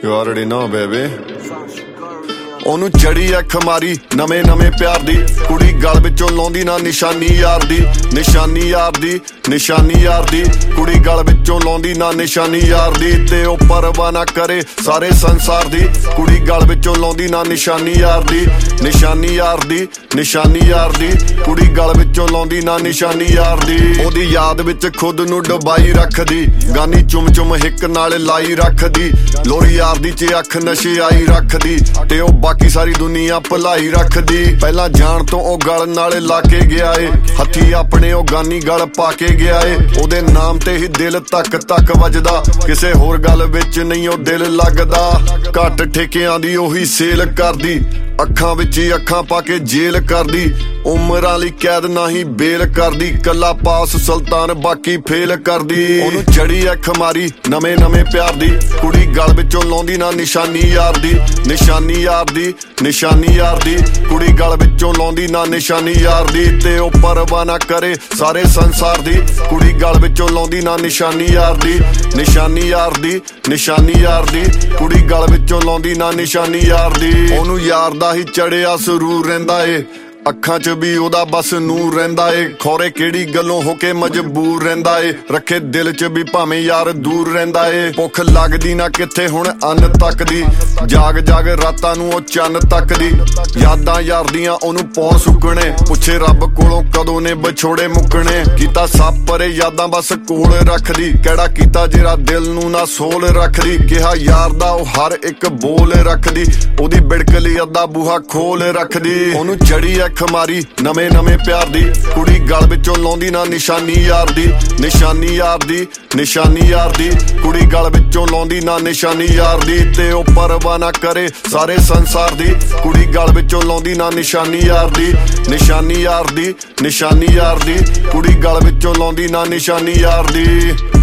You already know, baby. ਉਹਨੂੰ ਚੜੀ ਐ ਖਮਾਰੀ ਨਵੇਂ ਨਵੇਂ ਪਿਆਰ ਦੀ ਕੁੜੀ ਗਲ ਵਿੱਚੋਂ ਲਾਉਂਦੀ ਨਾ ਨਿਸ਼ਾਨੀ ਯਾਰ ਦੀ ਨਿਸ਼ਾਨੀ ਯਾਰ ਦੀ ਨਿਸ਼ਾਨੀ ਯਾਰ ਦੀ ਕੁੜੀ ਗਲ ਵਿੱਚੋਂ ਲਾਉਂਦੀ ਨਾ ਨਿਸ਼ਾਨੀ ਯਾਰ ਦੀ ਤੇ ਉਹ ਪਰਵਾਹ ਨਾ ਕਰੇ ਸਾਰੇ ਸੰਸਾਰ ਦੀ ਕੁੜੀ ਗਲ ਵਿੱਚੋਂ ਲਾਉਂਦੀ ਨਾ ਨਿਸ਼ਾਨੀ ਯਾਰ ਦੀ ਨਿਸ਼ਾਨੀ ਯਾਰ ਦੀ ਨਿਸ਼ਾਨੀ ਯਾਰ ਦੀ ਕੁੜੀ ਗਲ ਵਿੱਚੋਂ ਲਾਉਂਦੀ ਨਾ ਨਿਸ਼ਾਨੀ ਯਾਰ ਦੀ ਉਹਦੀ ਯਾਦ ਵਿੱਚ ਖੁਦ ਨੂੰ ਡੁਬਾਈ ਰੱਖਦੀ ਗਾਨੀ ਚੁੰਮ ਚੁੰਮ ਹਿੱਕ ਨਾਲ ਲਾਈ ਰੱਖਦੀ ਲੋਰੀ ਯਾਰ ਦੀ ਚ ਅੱਖ ਨਸ਼ੇ ਆਈ ਰੱਖਦੀ ਤੇ ਉਹ ਬਾਕੀ ਸਾਰੀ ਦੁਨੀਆ ਭਲਾਈ ਰੱਖਦੀ ਪਹਿਲਾਂ ਜਾਣ ਤੋਂ ਉਹ ਗਲ ਨਾਲ ਲਾ ਕੇ ਗਿਆ ਏ ਹੱਥੀ ਆਪਣੇ ਉਹ ਗਾਨੀ ਗਲ ਪਾ ਕੇ ਗਿਆ ਏ ਉਹਦੇ ਨਾਮ ਤੇ ਹੀ ਦਿਲ ਤੱਕ ਤੱਕ ਵੱਜਦਾ ਕਿਸੇ ਹੋਰ ਗੱਲ ਵਿੱਚ ਨਹੀਂ ਉਹ ਦਿਲ ਲੱਗਦਾ ਘੱਟ ਠੇਕਿਆਂ ਦੀ ਉਹੀ ਸੇਲ ਕਰਦੀ ਅੱਖਾਂ ਵਿੱਚ ਹੀ ਅੱਖਾਂ ਪਾ ਕੇ ਜੇਲ ਕਰਦੀ ਉਮਰਾਂ ਲਈ ਕੈਦ ਨਹੀਂ ਬੇਲ ਕਰਦੀ ਕੱਲਾ ਪਾਸ ਸੁਲਤਾਨ ਬਾਕੀ ਫੇਲ ਕਰਦੀ ਉਹਨੂੰ ਚੜੀ ਐ ਖਮਾਰੀ ਨਵੇਂ ਨਵੇਂ ਪਿਆਰ ਦੀ ਕੁੜੀ ਗਲ ਵਿੱਚੋਂ ਲਾਉਂਦੀ ਨਾ ਨਿਸ਼ਾਨੀ ਯਾਰ ਦੀ ਨਿਸ਼ਾਨੀ ਯਾਰ ਦੀ ਨਿਸ਼ਾਨੀ ਯਾਰ ਦੀ ਕੁੜੀ ਗਲ ਵਿੱਚੋਂ ਲਾਉਂਦੀ ਨਾ ਨਿਸ਼ਾਨੀ ਯਾਰ ਦੀ ਤੇ ਉਹ ਪਰਵਾਹ ਨਾ ਕਰੇ ਸਾਰੇ ਸੰਸਾਰ ਦੀ ਕੁੜੀ ਗਲ ਵਿੱਚੋਂ ਲਾਉਂਦੀ ਨਾ ਨਿਸ਼ਾਨੀ ਯਾਰ ਦੀ ਨਿਸ਼ਾਨੀ ਯਾਰ ਦੀ ਨਿਸ਼ਾਨੀ ਯਾਰ ਦੀ ਕੁੜੀ ਗਲ ਵਿੱਚੋਂ ਲਾਉਂਦੀ ਨਾ ਨਿਸ਼ਾਨੀ ਯਾਰ ਦੀ ਉਹਨੂੰ ਯਾਰ ਦਾ ਹੀ ਚੜਿਆ ਸਰੂਰ ਰਹਿੰਦਾ ਏ ਅੱਖਾਂ 'ਚ ਵੀ ਉਹਦਾ ਬਸ ਨੂਰ ਰਹਿੰਦਾ ਏ ਖੌਰੇ ਕਿਹੜੀ ਗੱਲੋਂ ਹੋ ਕੇ ਮਜਬੂਰ ਰਹਿੰਦਾ ਏ ਰੱਖੇ ਦਿਲ 'ਚ ਵੀ ਭਾਵੇਂ ਯਾਰ ਦੂਰ ਰਹਿੰਦਾ ਏ ਭੁੱਖ ਲੱਗਦੀ ਨਾ ਕਿੱਥੇ ਹੁਣ ਅੰਨ ਤੱਕਦੀ ਜਾਗ ਜਾਗ ਰਾਤਾਂ ਨੂੰ ਉਹ ਚੰਨ ਤੱਕਦੀ ਯਾਦਾਂ ਯਾਰ ਦੀਆਂ ਉਹਨੂੰ ਪੌਣ ਸੁੱਕਣੇ ਪੁੱਛੇ ਰੱਬ ਕੋਲੋਂ ਕਦੋਂ ਨੇ ਵਿਛੋੜੇ ਮੁੱਕਣੇ ਕੀਤਾ ਸਭ ਪਰੇ ਯਾਦਾਂ ਬਸ ਕੋਲ ਰੱਖਦੀ ਕਿਹੜਾ ਕੀਤਾ ਜਿਹੜਾ ਦਿਲ ਨੂੰ ਨਾ ਸੋਲ ਰੱਖਦੀ ਕਿਹਾ ਯਾਰ ਦਾ ਉਹ ਹਰ ਇੱਕ ਬੋਲ ਰੱਖਦੀ ਉਹਦੀ ਬਿੜਕ ਲਈ ਅੱਧਾ ਬੂਹਾ ਖੋਲ ਰੱਖਦੀ ਉਹਨੂੰ ਚੜੀ ਐ ਖਮਾਰੀ ਨਵੇਂ ਨਵੇਂ ਪਿਆਰ ਦੀ ਕੁੜੀ ਗਲ ਵਿੱਚੋਂ ਲਾਉਂਦੀ ਨਾ ਨਿਸ਼ਾਨੀ ਯਾਰ ਦੀ ਨਿਸ਼ਾਨੀ ਯਾਰ ਦੀ ਨਿਸ਼ਾਨੀ ਯਾਰ ਦੀ ਕੁੜੀ ਗਲ ਵਿੱਚੋਂ ਲਾਉਂਦੀ ਨਾ ਨਿਸ਼ਾਨੀ ਯਾਰ ਦੀ ਤੇ ਉਹ ਪਰਵਾਹ ਨਾ ਕਰੇ ਸਾਰੇ ਸੰਸਾਰ ਦੀ ਕੁੜੀ ਗਲ ਵਿੱਚੋਂ ਲਾਉਂਦੀ ਨਾ ਨਿਸ਼ਾਨੀ ਯਾਰ ਦੀ ਨਿਸ਼ਾਨੀ ਯਾਰ ਦੀ ਨਿਸ਼ਾਨੀ ਯਾਰ ਦੀ ਕੁੜੀ ਗਲ ਵਿੱਚੋਂ ਲਾਉਂਦੀ ਨਾ ਨਿਸ਼ਾਨੀ ਯਾਰ ਦੀ